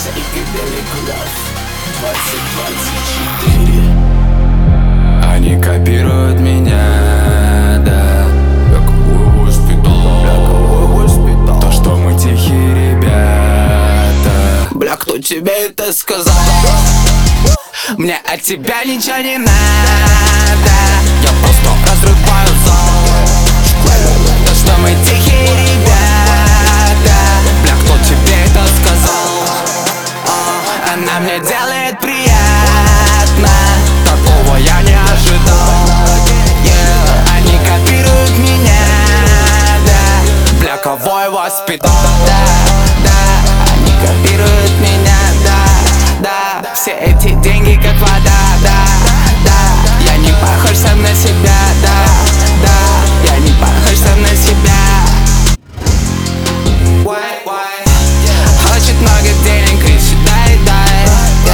Psychedelic Love 2024. Они копируют меня, да. Бляковой воспитал. То, что мы тихие ребята. Бля, кто тебе это сказал? Мне от тебя ничего не надо. Я просто разрываю зал. То, что мы тихие ребята. Бля, кто тебе это сказал? Она мне делает приятно. Такого я не ожидал. Они копируют меня, да. Бля, кого я воспитал? Да, они копируют меня, да. Все эти деньги как вода, да. Я не похож сам на себя, да. Я не похож сам на себя. Хочет много денег и сюда и дай,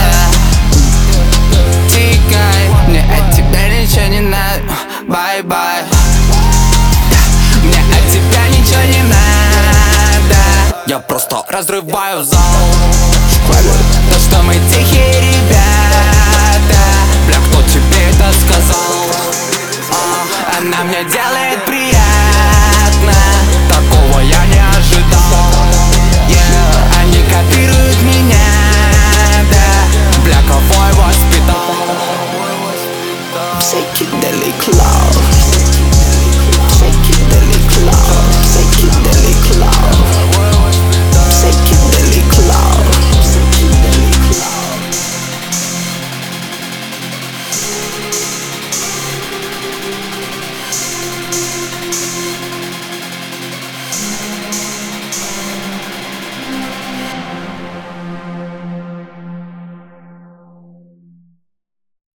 тикай. Мне от тебя ничего не надо, бай-бай. Мне от тебя ничего не надо. Я просто разрываю зал. То, что мы тихие ребята. Бля, кто тебе это сказал? Она мне делает приятно. Такого я не ожидал. Они копируют меня, да. Бля, кого я воспитал? Psychedelic Love.